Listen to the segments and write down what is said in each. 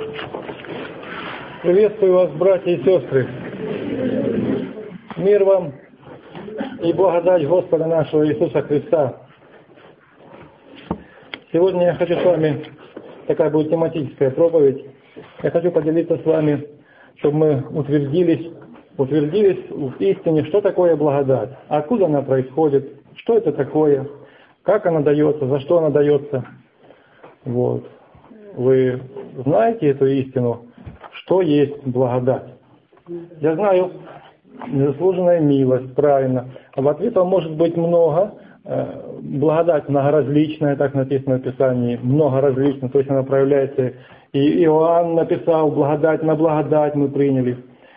Приветствую вас, братья и сестры. Мир вам и благодать Господа нашего Иисуса Христа. Сегодня я хочу с вами, такая будет тематическая проповедь, я хочу поделиться с вами, чтобы мы утвердились в истине, что такое благодать, откуда она происходит, что это такое, как она дается, за что она дается. Вот. Вы знаете эту истину, что есть благодать? Я знаю, незаслуженная милость, правильно. А в ответ может быть много. Благодать многоразличная, так написано в Писании, многоразличная, то есть она проявляется. И Иоанн написал, благодать на благодать мы приняли.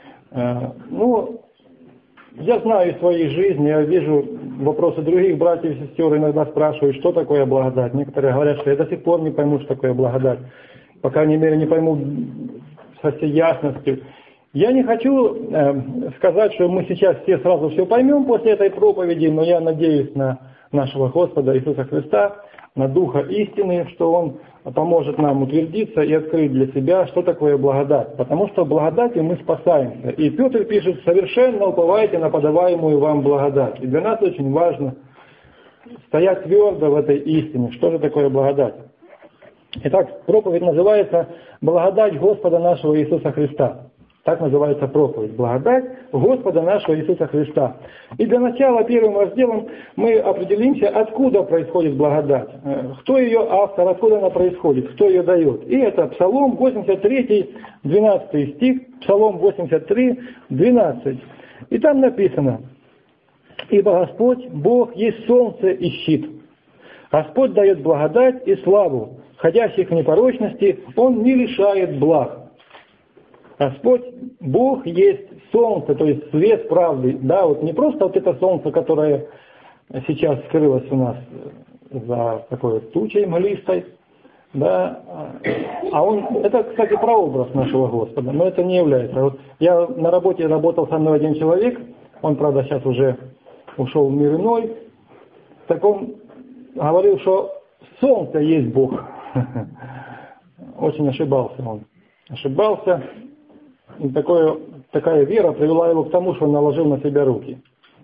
Я знаю из своей жизни, я вижу вопросы других братьев и сестер, иногда спрашивают, что такое благодать. Некоторые говорят, что я до сих пор не пойму, что такое благодать. По крайней мере, не пойму со всей ясностью. Я не хочу сказать, что мы сейчас все сразу все поймем после этой проповеди, но я надеюсь на нашего Господа Иисуса Христа, на Духа истины, что Он поможет нам утвердиться и открыть для себя, что такое благодать. Потому что благодатью мы спасаемся. И Петр пишет, совершенно уповайте на подаваемую вам благодать. И для нас очень важно стоять твердо в этой истине. Что же такое благодать? Итак, проповедь называется «Благодать Господа нашего Иисуса Христа». Так называется проповедь. Благодать Господа нашего Иисуса Христа. И для начала первым разделом мы определимся, откуда происходит благодать. Кто ее автор, откуда она происходит, кто ее дает. И это Псалом 83, 12 стих, Псалом 83, 12. И там написано: «Ибо Господь, Бог, есть солнце и щит. Господь дает благодать и славу. Ходящих в непорочности Он не лишает благ». Господь, Бог есть солнце, то есть свет правды. Да, вот не просто вот это солнце, которое сейчас скрылось у нас за такой тучей мглистой, да, это, кстати, прообраз нашего Господа, но это не является. Вот я на работе работал со мной один человек, он, правда, сейчас уже ушел в мир иной, так он говорил, что солнце есть Бог. Очень ошибался он. Ошибался. И такая вера привела его к тому, что он наложил на себя руки.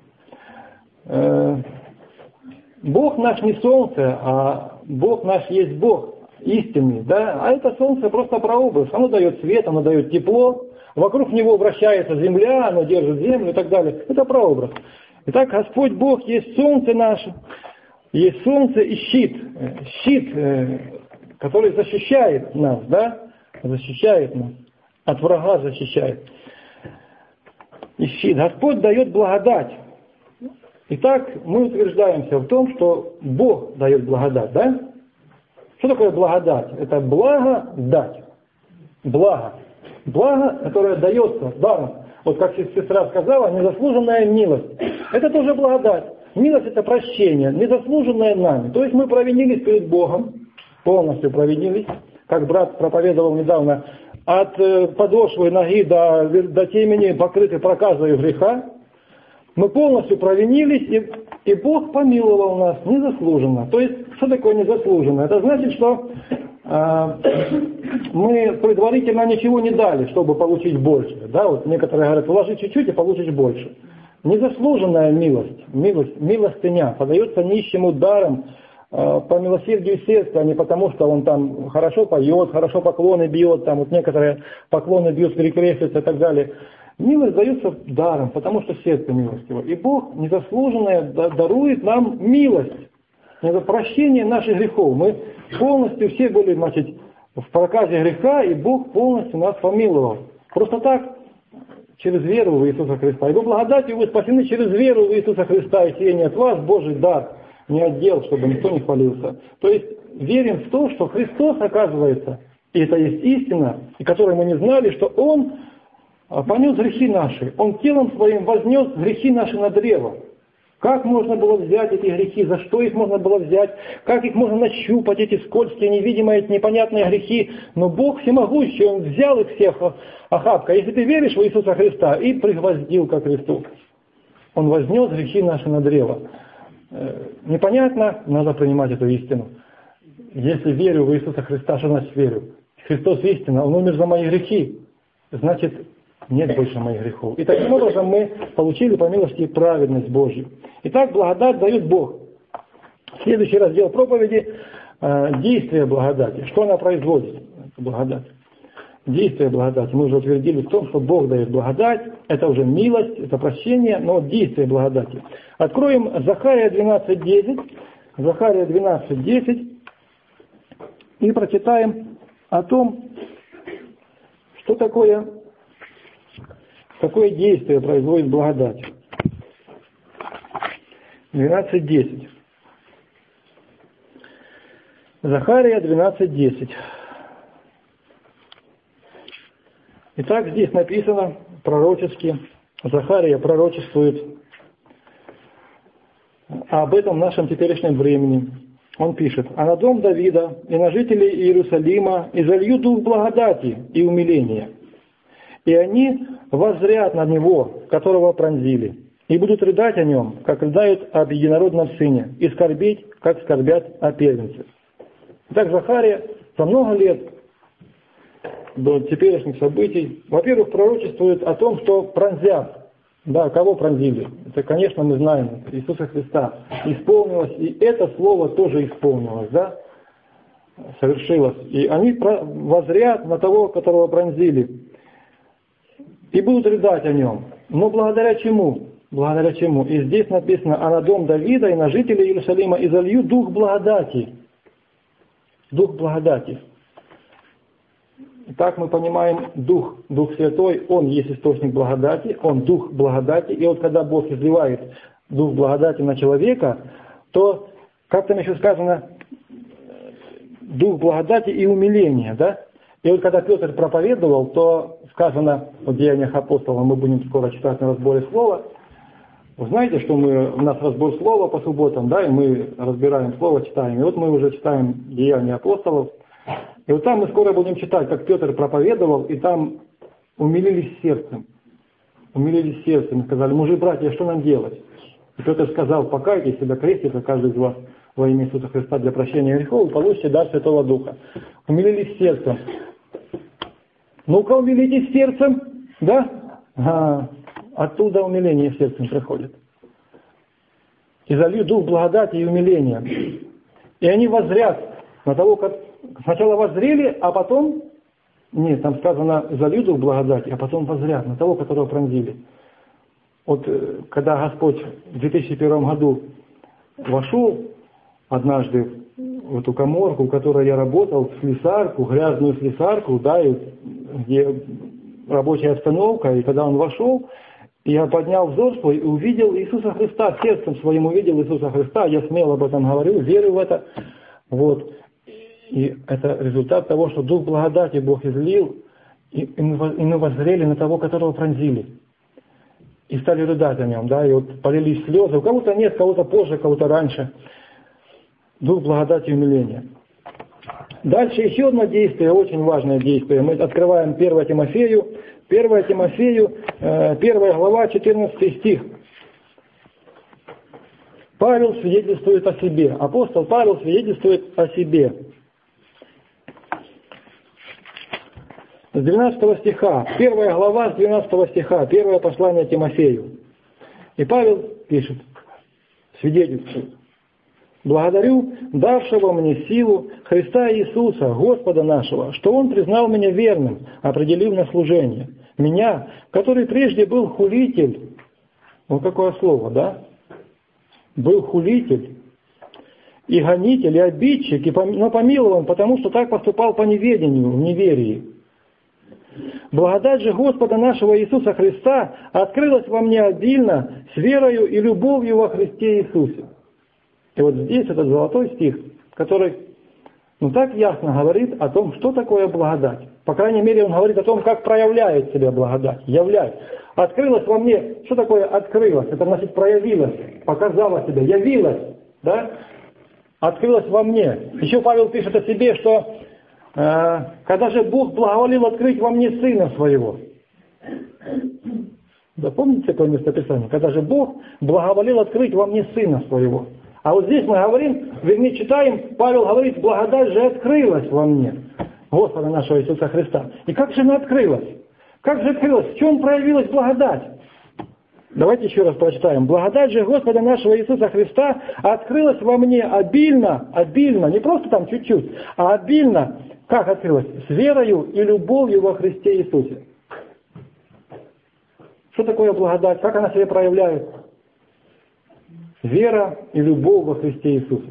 Бог наш не солнце, а Бог наш есть Бог истинный. Да? А это солнце просто прообраз. Оно дает свет, оно дает тепло. Вокруг него вращается земля, оно держит землю и так далее. Это прообраз. Итак, Господь Бог есть солнце наше. Есть солнце и щит. Щит, который защищает нас, да? Защищает нас. От врага защищает. И щит. Господь дает благодать. Итак, мы утверждаемся в том, что Бог дает благодать, да? Что такое благодать? Это благо дать. Благо. Благо, которое дается даром. Вот как сестра сказала, незаслуженная милость. Это тоже благодать. Милость – это прощение, незаслуженное нами. То есть мы провинились перед Богом, полностью провинились. Как брат проповедовал недавно, от подошвы ноги до темени покрыты проказой греха. Мы полностью провинились, и Бог помиловал нас незаслуженно. То есть, что такое незаслуженно? Это значит, что мы предварительно ничего не дали, чтобы получить больше. Да? Вот некоторые говорят, вложи чуть-чуть и получишь больше. Незаслуженная милостыня подается нищему даром, по милосердию сердца, а не потому, что он там хорошо поет, хорошо поклоны бьет, там вот некоторые поклоны бьют, перекрестятся и так далее. Милость дается даром, потому что сердце милостиво. И Бог незаслуженное дарует нам милость, прощение наших грехов. Мы полностью все были, в проказе греха, и Бог полностью нас помиловал. Просто так, через веру в Иисуса Христа. Его благодатью вы спасены через веру в Иисуса Христа, и сие не от вас, Божий дар. Не отдел, чтобы никто не хвалился. То есть верим в то, что Христос, оказывается, и это есть истина, и которую мы не знали, что Он понес грехи наши. Он телом своим вознес грехи наши на древо. Как можно было взять эти грехи? За что их можно было взять? Как их можно нащупать, эти скользкие, невидимые, непонятные грехи? Но Бог всемогущий, Он взял их всех охапкой. Если ты веришь в Иисуса Христа, и пригвоздил ко кресту. Он вознес грехи наши на древо. Непонятно, надо принимать эту истину. Если верю в Иисуса Христа, что значит верю? Христос истина, Он умер за мои грехи, значит, нет больше моих грехов. И таким образом мы получили по милости праведность Божью. Итак, благодать дает Бог. Следующий раздел проповеди – действие благодати. Что она производит, благодать? Действие благодати. Мы уже утвердили в том, что Бог дает благодать. Это уже милость, это прощение, но действие благодати. Откроем Захария 12:10. Захария 12:10. И прочитаем о том, что такое действие производит благодать. 12:10. Захария 12:10. Итак, здесь написано пророчески, Захария пророчествует об этом в нашем теперешнем времени. Он пишет: «А на дом Давида и на жителей Иерусалима изолью дух благодати и умиления, и они воззрят на него, которого пронзили, и будут рыдать о нем, как рыдают об единородном сыне, и скорбеть, как скорбят о первенце». Итак, Захария за много лет до теперешних событий, во-первых, пророчествует о том, что пронзят. Да, кого пронзили? Это, конечно, мы знаем, Иисуса Христа. Исполнилось, и это слово тоже исполнилось, да? Совершилось. И они воззрят на того, которого пронзили, и будут рыдать о нем. Но благодаря чему? Благодаря чему? И здесь написано: «А на дом Давида и на жителей Иерусалима изолью дух благодати». Дух благодати. Итак, мы понимаем, Дух Святой, Он есть источник благодати, Он Дух благодати. И вот когда Бог изливает Дух благодати на человека, то, как там еще сказано, Дух благодати и умиления, да? И вот когда Петр проповедовал, то сказано в Деяниях апостолов, мы будем скоро читать на разборе слова. Вы знаете, что у нас разбор слова по субботам, да, и мы разбираем слово, читаем. И вот мы уже читаем Деяния апостолов. И вот там мы скоро будем читать, как Петр проповедовал, и там умилились сердцем. Умилились сердцем. И сказали: мужи, братья, что нам делать? И Петр сказал: покайтесь, когда крестится каждый из вас во имя Иисуса Христа для прощения грехов, и получите дар Святого Духа. Умилились сердцем. Ну-ка, умилитесь сердцем, да? Оттуда умиление сердцем приходит. «Изолью дух благодати и умиления». И они воззрят на того, как сначала воззрели, а потом, нет, там сказано: «Изолью дух благодати», а потом воззрят на того, которого пронзили. Вот когда Господь в 2001 году вошел однажды в эту каморку, в которой я работал, в слесарку, грязную слесарку, да, и где рабочая обстановка, и когда он вошел, я поднял взор свой и увидел Иисуса Христа, сердцем своим увидел Иисуса Христа, я смело об этом говорю, верю в это. Вот. И это результат того, что Дух благодати Бог излил, и мы воззрели на того, которого пронзили. И стали рыдать о нем, да, и вот полились слезы. У кого-то нет, кого-то позже, кого-то раньше. Дух благодати и умиления. Дальше еще одно действие, очень важное действие. Мы открываем 1 Тимофею, 1 глава, 14 стих. Павел свидетельствует о себе. Апостол Павел свидетельствует о себе. С 12 стиха. 1 глава с 12 стиха. Первое послание Тимофею. И Павел пишет, свидетельствует: «Благодарю давшего мне силу Христа Иисуса, Господа нашего, что Он признал меня верным, определив на служение. Меня, который прежде был хулитель». Вот какое слово, да? Был хулитель, и гонитель, и обидчик, но помилован, потому что так поступал по неведению, в неверии. Благодать же Господа нашего Иисуса Христа открылась во мне обильно с верою и любовью во Христе Иисусе. И вот здесь этот золотой стих, который так ясно говорит о том, что такое благодать. По крайней мере, он говорит о том, как проявляет себя благодать, являет. Открылась во мне, что такое открылась? Это значит проявилась, показала себя, явилась, да? Открылась во мне. Еще Павел пишет о себе, что когда же Бог благоволил открыть во мне Сына Своего. Запомните такое местописание? Когда же Бог благоволил открыть во мне Сына Своего. А вот здесь мы говорим, вернее читаем, Павел говорит: благодать же открылась во мне. Господа нашего Иисуса Христа. И как же она открылась? Как же открылась? В чем проявилась благодать? Давайте еще раз прочитаем. Благодать же Господа нашего Иисуса Христа открылась во мне обильно, не просто там чуть-чуть, а обильно. Как открылась? С верою и любовью во Христе Иисусе. Что такое благодать? Как она себя проявляет? Вера и любовь во Христе Иисусе.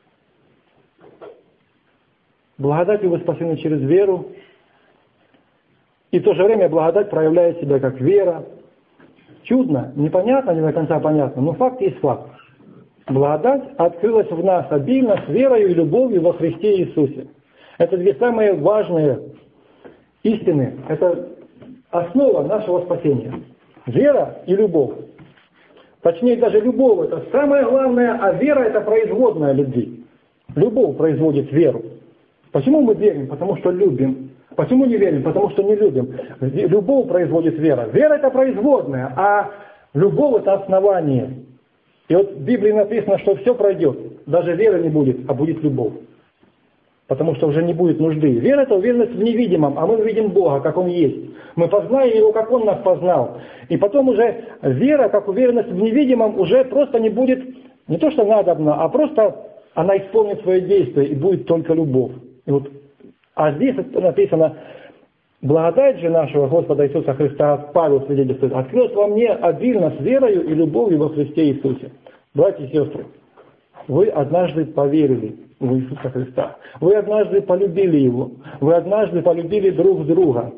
Благодатью вы спасены через веру. И в то же время благодать проявляет себя как вера. Чудно, непонятно, не до конца понятно, но факт есть факт. Благодать открылась в нас обильно с верою и любовью во Христе Иисусе. Это две самые важные истины. Это основа нашего спасения. Вера и любовь. Точнее, даже любовь — это самое главное, а вера — это производная любви. Любовь производит веру. Почему мы верим? Потому что любим. Почему не верим? Потому что не любим. Любовь производит вера. Вера — это производная, а любовь — это основание. И вот в Библии написано, что все пройдет. Даже вера не будет, а будет любовь. Потому что уже не будет нужды. Вера — это уверенность в невидимом, а мы видим Бога, как Он есть. Мы познаем Его, как Он нас познал. И потом уже вера, как уверенность в невидимом, уже просто не будет, не то что надобно, а просто она исполнит свое действие, и будет только любовь. И вот, а здесь написано: благодать же нашего Господа Иисуса Христа, Павел свидетельствует, открылась во мне обильно с верою и любовью во Христе Иисусе. Братья и сестры, вы однажды поверили в Иисуса Христа. Вы однажды полюбили Его. Вы однажды полюбили друг друга.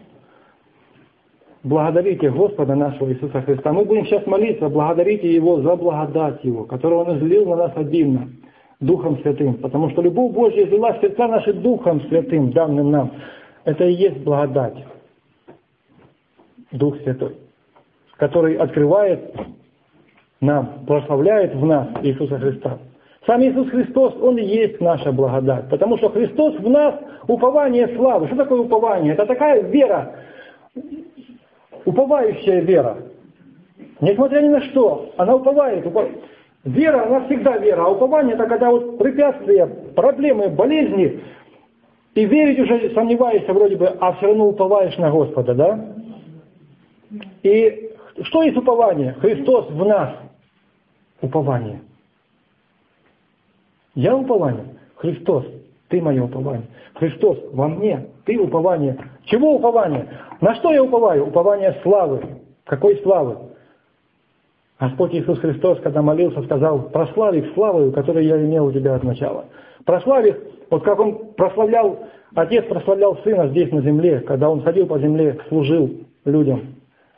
Благодарите Господа нашего Иисуса Христа. Мы будем сейчас молиться, благодарите Его за благодать Его, которую Он излил на нас обильно, Духом Святым. Потому что любовь Божья излила в сердца наши Духом Святым, данным нам. Это и есть благодать. Дух Святой, который открывает нам, прославляет в нас Иисуса Христа. Сам Иисус Христос, Он и есть наша благодать. Потому что Христос в нас упование славы. Что такое упование? Это такая вера, уповающая вера. Несмотря ни на что, она уповает. Вера, она всегда вера. А упование — это когда вот препятствия, проблемы, болезни, и верить уже сомневаешься вроде бы, а все равно уповаешь на Господа, да? И что есть упование? Христос в нас. Упование. Я упование. Христос, Ты мое упование. Христос во мне, Ты упование. Чего упование? На что я уповаю? Упование славы. Какой славы? Господь Иисус Христос, когда молился, сказал: прославь их славою, которую я имел у тебя от начала. Прославь их, вот как Он прославлял, Отец прославлял Сына здесь на земле, когда Он ходил по земле, служил людям.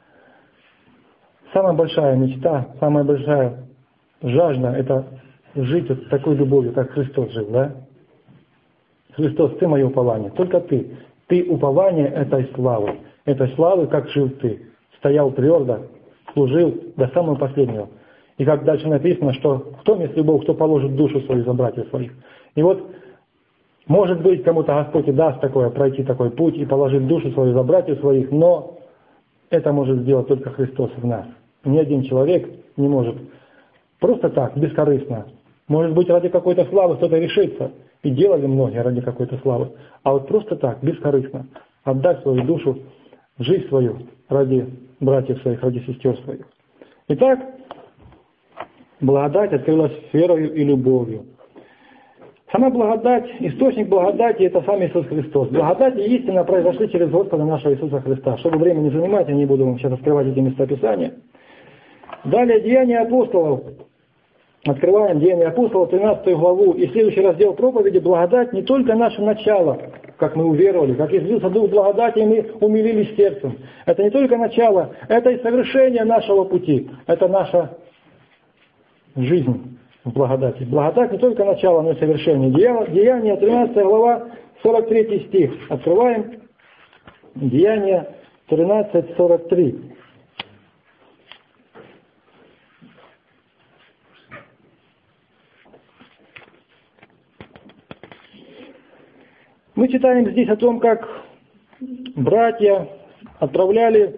Самая большая мечта, самая большая жажда — это жить вот такой любовью, как Христос жил, да? Христос, Ты мое упование, только Ты. Ты упование этой славы, как жил Ты. Стоял твердо, служил до самого последнего. И как дальше написано, что кто есть любовь, кто положит душу свою за братьев своих. И вот, может быть, кому-то Господь и даст такое, пройти такой путь и положить душу свою за братьев своих, но это может сделать только Христос в нас. Ни один человек не может просто так, бескорыстно. Может быть, ради какой-то славы кто-то решится, и делали многие ради какой-то славы. А вот просто так, бескорыстно, отдать свою душу, жизнь свою ради братьев своих, ради сестер своих. Итак, благодать открылась верою и любовью. Сама благодать, источник благодати — это сам Иисус Христос. Благодать и истина произошли через Господа нашего Иисуса Христа. Чтобы время не занимать, я не буду вам сейчас открывать эти местописания. Далее, Деяния апостолов. Открываем Деяния апостолов, 13 главу. И следующий раздел проповеди: благодать не только наше начало, как мы уверовали, как излился Дух благодати, и мы умилились сердцем. Это не только начало, это и совершение нашего пути. Это наша жизнь в благодати. Благодать не только начало, но и совершение. Деяния, 13 глава, 43 стих. Открываем. Деяния 13:43. Мы читаем здесь о том, как братья отправляли,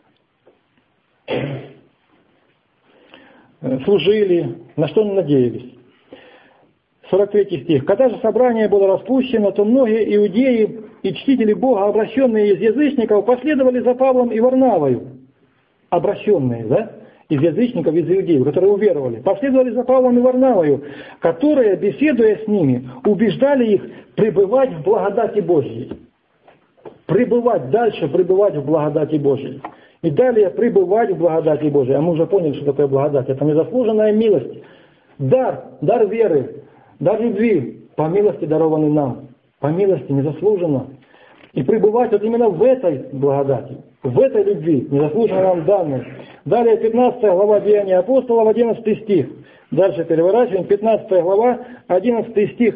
служили, на что они надеялись. 43 стих. Когда же собрание было распущено, то многие иудеи и чтители Бога, обращенные из язычников, последовали за Павлом и Варнавою. Обращенные, да? Из язычников, из иудеев, которые уверовали. Последовали за Павлом и Варнавою, которые, беседуя с ними, убеждали их пребывать в благодати Божьей. Пребывать дальше, пребывать в благодати Божьей. И далее пребывать в благодати Божьей. А мы уже поняли, что такое благодать. Это незаслуженная милость. Дар веры, дар любви, по милости дарованный нам. По милости, незаслуженно. И пребывать вот именно в этой благодати, в этой любви, незаслуженно нам данной. Далее 15 глава Деяния апостолов, 11 стих. Дальше переворачиваем, 15 глава, 11 стих.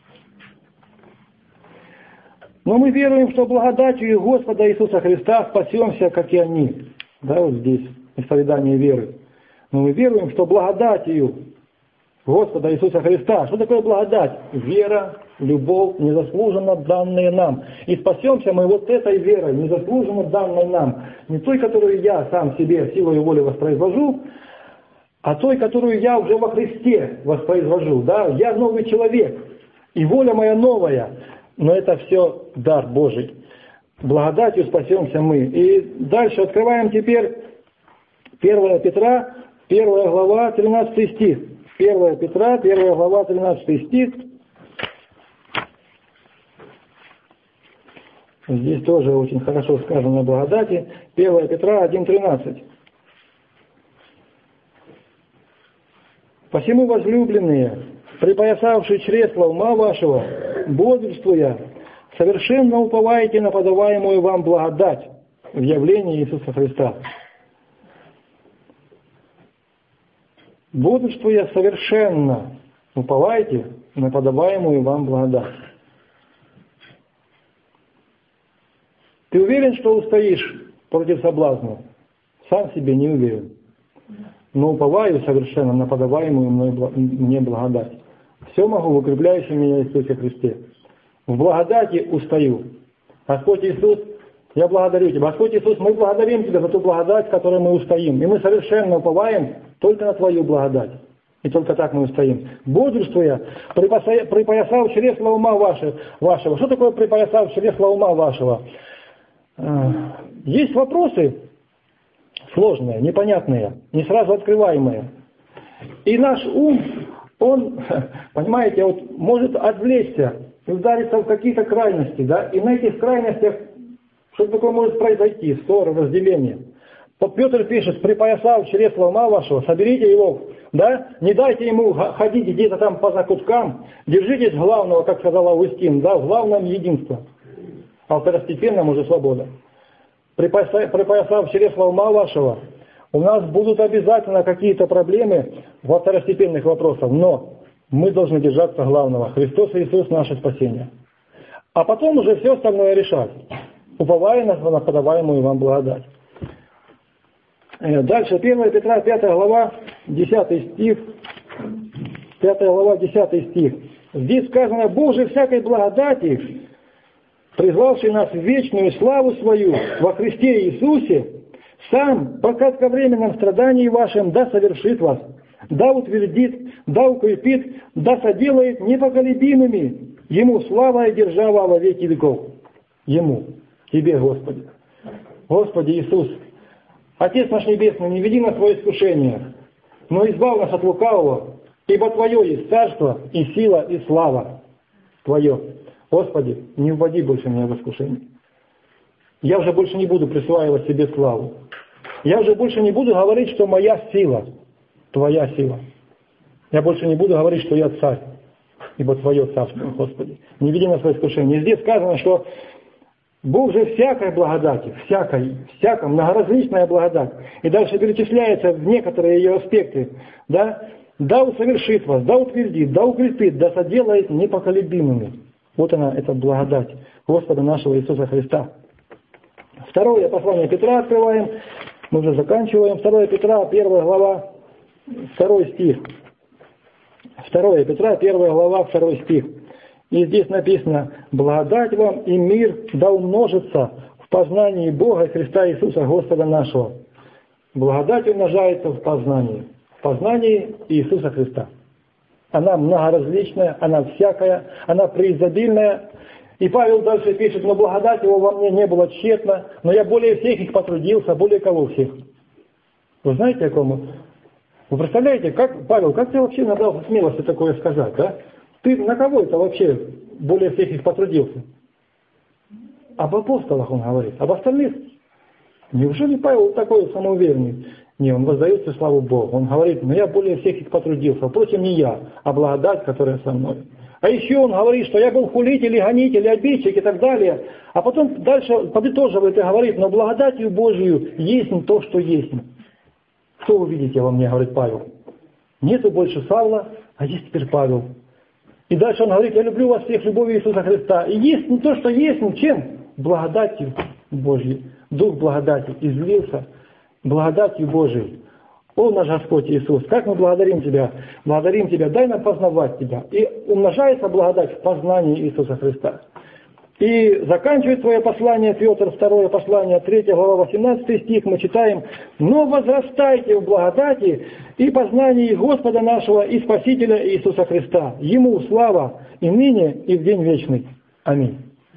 Но мы веруем, что благодатью Господа Иисуса Христа спасемся, как и они. Да, вот здесь, исповедание веры. Но мы веруем, что благодатью Господа Иисуса Христа. Что такое благодать? Вера, любовь, незаслуженно данные нам. И спасемся мы вот этой верой, незаслуженно данной нам. Не той, которую я сам себе силой воли воспроизвожу, а той, которую я уже во Христе воспроизвожу. Да? Я новый человек, и воля моя новая. Но это все дар Божий. Благодатью спасемся мы. И дальше открываем теперь 1 Петра, 1 глава, 13 стих. 1 Петра, 1 глава, 13 стих. Здесь тоже очень хорошо сказано о благодати. 1 Петра 1:13. «Посему, возлюбленные, припоясавшие чресла ума вашего, бодрствуя, совершенно уповаете на подаваемую вам благодать в явлении Иисуса Христа». Бодрствуя, совершенно уповайте на подаваемую вам благодать. Ты уверен, что устоишь против соблазна? Сам себе не уверен. Но уповаю совершенно на подаваемую мне благодать. Все могу в укрепляющем меня Иисусе Христе. В благодати устаю. Господь Иисус, я благодарю Тебя. Господь Иисус, мы благодарим Тебя за ту благодать, в которой мы устоим. И мы совершенно уповаем только на Твою благодать. И только так мы устоим. Бодрствуя, припоясав чресла ума вашего. Что такое припоясав чресла ума вашего? Есть вопросы сложные, непонятные, не сразу открываемые. И наш ум, он, понимаете, вот может отвлечься и удариться в какие-то крайности, да? И на этих крайностях что такое может произойти? Ссоры, разделение. Вот Петр пишет: припоясав чресла ума вашего, соберите его, да? Не дайте ему ходить где-то там по закуткам, держитесь главного, как сказал Августин, да, в главном единство. А второстепенном уже свобода. Припоясав чресла ума вашего, у нас будут обязательно какие-то проблемы во второстепенных вопросах, но мы должны держаться главного. Христос Иисус наше спасение. А потом уже все остальное решать, уповая на подаваемую вам благодать. Дальше 1 Петра 5 глава 10 стих. 5 глава 10 стих. Здесь сказано: Бог же всякой благодати, призвавший нас в вечную славу свою во Христе Иисусе, сам по кратковременном страдании вашем да совершит вас, да утвердит, да укрепит, да соделает непоколебимыми. Ему слава и держава во веки веков. Ему, Тебе, Господи. Господи Иисус, Отец наш Небесный, не веди нас во искушение, но избавь нас от лукавого, ибо Твое есть царство и сила и слава Твое. Господи, не вводи больше меня в искушение. Я уже больше не буду присваивать себе славу. Я уже больше не буду говорить, что моя сила, Твоя сила. Я больше не буду говорить, что я царь, ибо Твое царство, Господи. Не веди нас в искушение. Здесь сказано, что Бог же всякой благодати, всякой, многоразличная благодать. И дальше перечисляется в некоторые ее аспекты. Да усовершит вас, да утвердит, да укрепит, да соделает непоколебимыми. Вот она, эта благодать Господа нашего Иисуса Христа. Второе послание Петра открываем. Мы уже заканчиваем. 2 Петра, 1 глава, 2 стих. 2 Петра, 1 глава, 2 стих. И здесь написано: «Благодать вам и мир да умножится в познании Бога и Христа Иисуса Господа нашего». Благодать умножается в познании Иисуса Христа. Она многоразличная, она всякая, она преизобильная. И Павел дальше пишет: но благодать его во мне не была тщетна, но я более всех их потрудился, более кого всех. Вы знаете, о ком? Вы представляете, как, Павел, как ты вообще набрался смелости такое сказать, да? Ты на кого это вообще более всех их потрудился? Об апостолах он говорит, об остальных. Неужели Павел такой самоуверенный? Не, он воздает всю славу Богу. Он говорит: но я более всех их потрудился. Впрочем, не я, а благодать, которая со мной. А еще он говорит, что я был хулитель, и гонитель, и обидчик, и так далее. А потом дальше подытоживает и говорит: но благодатью Божию есть то, что есть. Что вы видите во мне, говорит Павел? Нету больше Савла, а есть теперь Павел. И дальше он говорит: я люблю вас всех любовью Иисуса Христа. И есть не то, что есть, чем? Благодатью Божьей. Дух благодати излился благодатью Божией. О, наш Господь Иисус, как мы благодарим Тебя, дай нам познавать Тебя. И умножается благодать в познании Иисуса Христа. И заканчивает свое послание Петр, второе послание, 3 глава, 18 стих, мы читаем: но возрастайте в благодати и познании Господа нашего и Спасителя Иисуса Христа. Ему слава и ныне, и в день вечный. Аминь.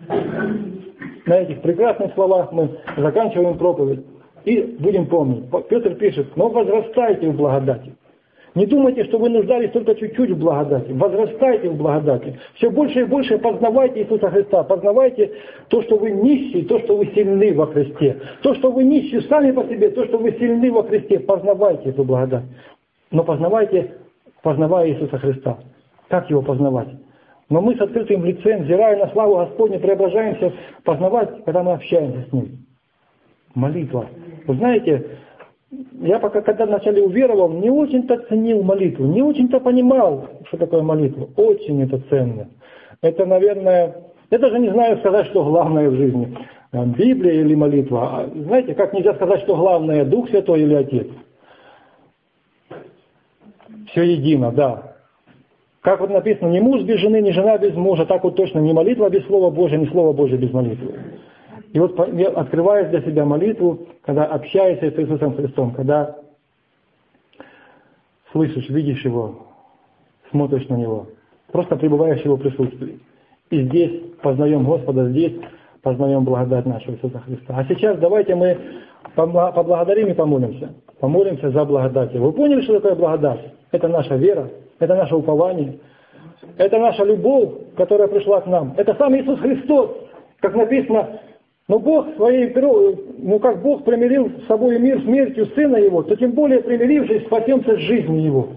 На этих прекрасных словах мы заканчиваем проповедь. И будем помнить, Петр пишет: но возрастайте в благодати. Не думайте, что вы нуждались только чуть-чуть в благодати. Возрастайте в благодати. Все больше и больше познавайте Иисуса Христа. Познавайте то, что вы нищие, то, что вы сильны во Христе. То, что вы нищие сами по себе, то, что вы сильны во Христе. Познавайте эту благодать. Но познавайте, познавая Иисуса Христа. Как его познавать? Но мы с открытым лицем, взирая на славу Господню, преображаемся познавать, когда мы общаемся с Ним. Молитва. Вы знаете, я пока когда вначале уверовал, не очень-то ценил молитву, не очень-то понимал, что такое молитва. Очень это ценно. Это, наверное, я даже не знаю сказать, что главное в жизни. Библия или молитва. Знаете, как нельзя сказать, что главное Дух Святой или Отец? Все едино, да. Как вот написано: ни муж без жены, ни жена без мужа, так вот точно ни молитва без Слова Божия, ни Слово Божие без молитвы. И вот открываешь для себя молитву, когда общаешься с Иисусом Христом, когда слышишь, видишь Его, смотришь на Него, просто пребываешь в Его присутствии. И здесь познаем Господа, здесь познаем благодать нашего Иисуса Христа. А сейчас давайте мы поблагодарим и помолимся. Помолимся за благодать. Вы поняли, что такое благодать? Это наша вера, это наше упование, это наша любовь, которая пришла к нам. Это сам Иисус Христос, как написано: но Бог своей, как Бог примирил с собой мир смертью Сына Его, то тем более примирившись, спасемся с жизнью Его.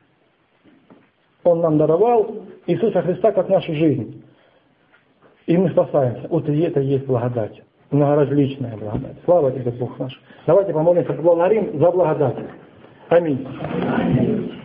Он нам даровал Иисуса Христа как нашу жизнь. И мы спасаемся. Вот и это есть благодать. Многоразличная благодать. Слава Тебе, Бог наш. Давайте помолимся, поблагодарим за благодать. Аминь.